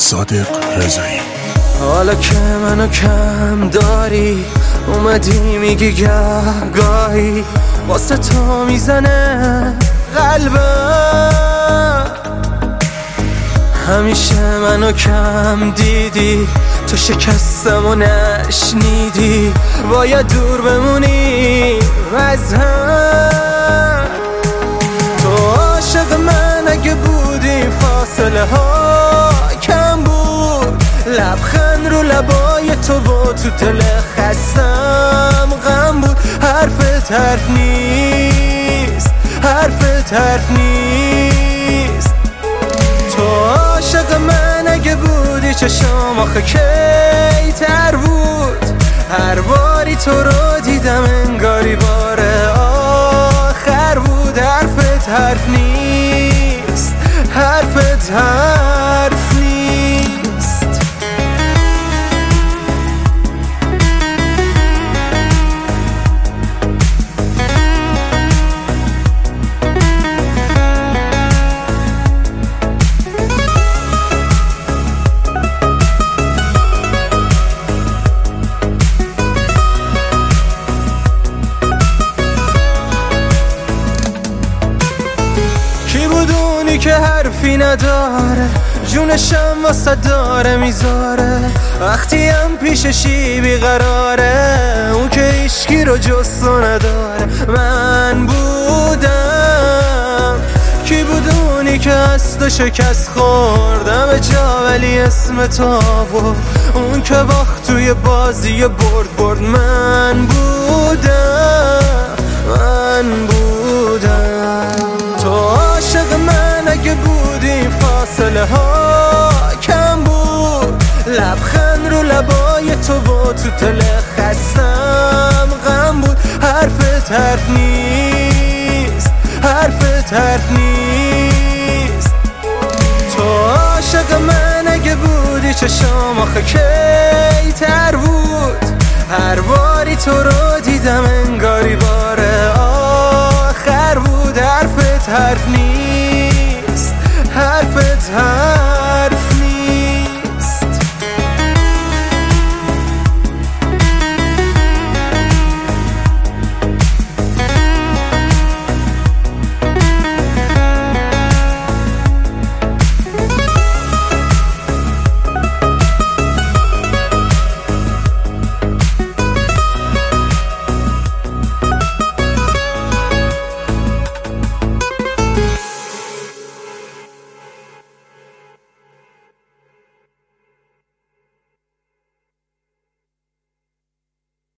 صادق رضایی. حالا که منو کم داری اومدی میگی گاهی واسه تو میزنه قلبم، همیشه منو کم دیدی تو شکستم و نشنیدی باید دور بمونی از هم. تو عاشق من اگه بودی فاصله ها کم بود، لبخند رو لبای تو و تو دل خستم غم بود. حرفت حرف نیست، حرفت حرف نیست. تو عاشق من اگه بودی چشام آخه کی تر بود، هر باری تو رو دیدم انگاری بار آخر بود. حرفت حرف نیست، حرفت حرف نیست. کی بودونی که حرفی نداره جونشم واسه داره میذاره، وقتی هم پیششی بیقراره اون که عشقی رو جستو نداره. من بودم کی بودونی که هست و شکست خوردم جا ولی اسم تو آورد، اون که باخت توی بازی برد. من بودم، من بودم. تو عاشق من اگه بودی فاصله ها کم بود، لبخند رو لبای تو و تو دل خستم غم بود. حرفت حرف نیست، حرفت حرف نیست. تو عاشق من اگه بودی چشام آخه کی تر بود، هر باری تو رو دیدم انگار